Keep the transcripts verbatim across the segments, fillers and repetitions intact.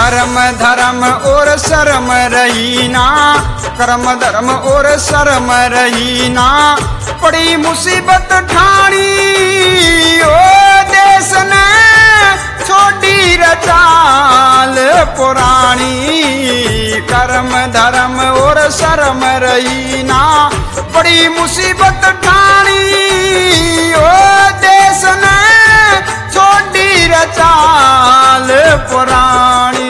कर्म धर्म और शर्म रही ना, कर्म धर्म और शर्म रही ना, पड़ी मुसीबत ठानी ओ देश ने छोड़ी रचाल पुरानी। कर्म धर्म और शर्म रही ना, बड़ी मुसीबत ठानी ओ देश ने छोड़ी रचाल पुरानी।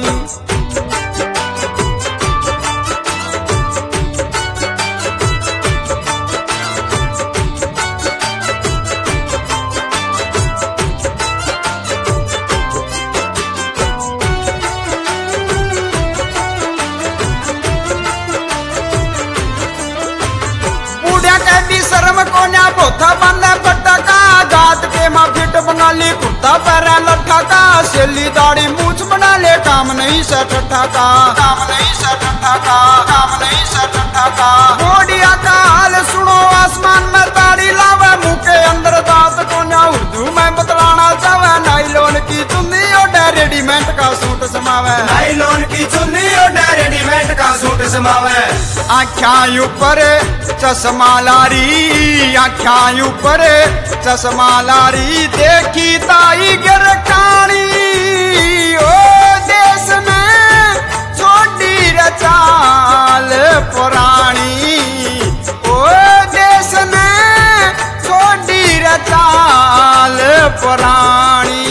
शर्म को ना बोथा बंदा पटका, गात के माँ फिट बना ले कुर्ता पैरा लट्ठा का, सेली दाढ़ी मूछ बना ले काम नहीं से ठट्ठा का, काम नहीं से ठट्ठा का, काम नहीं से ठट्ठा का। गोडिया का हाल सुनो आसमान में ताड़ी लावे, मुंह के अंदर दांत को ना उर्दू में बतलाना चाहे, नाइलोन की चुन्नी और रेडीमेड का सूट समावे, नाइलोन की चुन्नी और रेडीमेड का सूट समावे। आख्या ऊपर चश्मा लारी, आख्या ऊपर चश्मा लारी, देखी ताई गिरकानी ओ देश में छोड़ी रचाल पुरानी, ओ देश में छोड़ी रचाल पुरानी।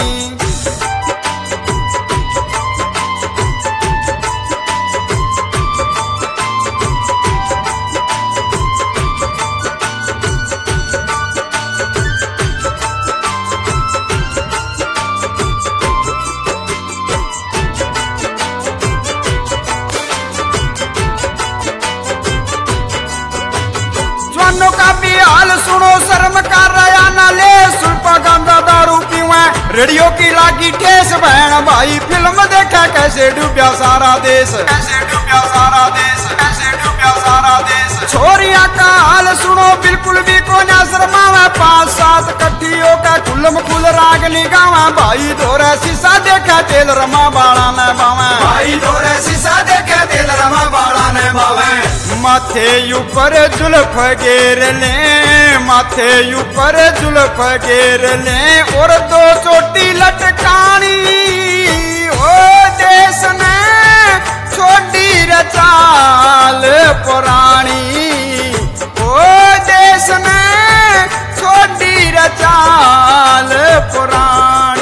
का भी हाल सुनो शर्म कर रहा ना ले, सुल्पा गांजा दारू पीवे, रेडियो की लागी ठेस, बहन भाई फिल्म देखा कैसे डूबा सारा देश, कैसे डूबा सारा देश, कैसे डूबा सारा देश। छोरिया का हाल सुनो बिल्कुल भी को ना शर्मावे, पांच सात कट्ठियों का कुलम कुल रागनी गावा, भाई धोरा शीशा देखा तेल रमा बाड़ा में बावे, भाई धोरा शीशा देखा तेल रमा बाड़ा में बावे। माथे ऊपर जुल्फ गेर ले, माथे ऊपर जुल्फ गेर ले, और दो चोटी लटकानी ओ देश ने छोड़ी रचाल पुरानी, ओ देश ने छोड़ी रचाल पुरानी।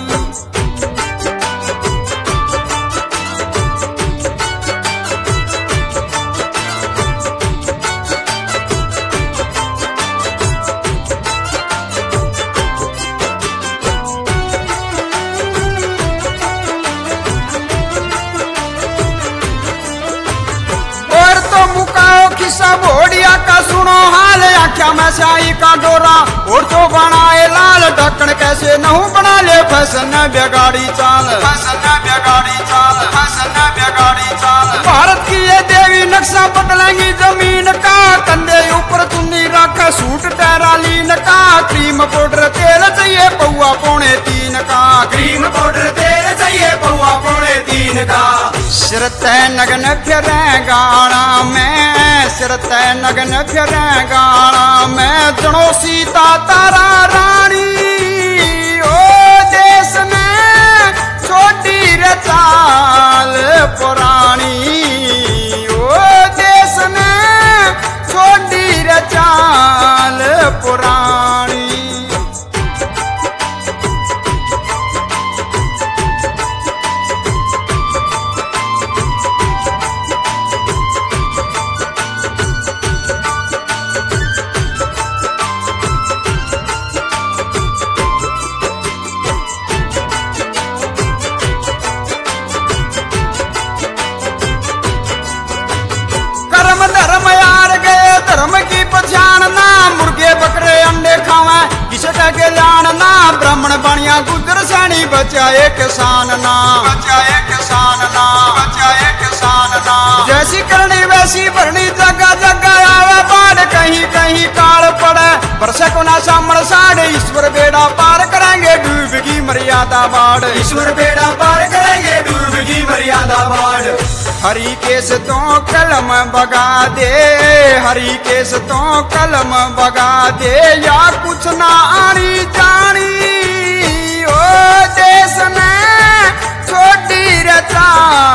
सब ओडिया का सुनो हाल, आख्या में शाही का डोरा और तो बनाए लाल, ढक्कन कैसे नहू बना ले, फैशन बेगाड़ी चाल, फैशन बेगाड़ी चाल, फैशन बेगाड़ी चाल। भारत की ये देवी नक्शा बदलेंगी जमीन का, कंधे ऊपर चुन्नी रखा सूट टेरालीन का, क्रीम पाउडर तेल चाहिए पौआ पौने तीन का, क्रीम पाउडर तेल चाहिए पौआ पौने तीन का। सिर तय नगन फिरे गाड़ा में, सिर तय नगन फिरे गाड़ा में, जनो सीता तारा रानी ओ देश में छोड़ी रचाल पुरानी, ओ देश में छोड़ी रचाल पुरानी। के लान ना, ब्राह्मण बनिया गुजर सैनी, बचाए किसान ना, बचाए किसान ना, बचाए किसान ना। जैसी करनी वैसी भरनी, जगह जगह आवे बाढ़, कहीं कहीं काल पड़े, बरसे को ना सामण साढ़े, ईश्वर बेड़ा पार करेंगे डूबेगी मर्यादा बाढ़, ईश्वर बेड़ा पार करेंगे। हरी केस तो कलम बगा दे, हरी केस तो कलम बगा दे, या कुछ ना आनी जानी ओ देश ने छोटी रचा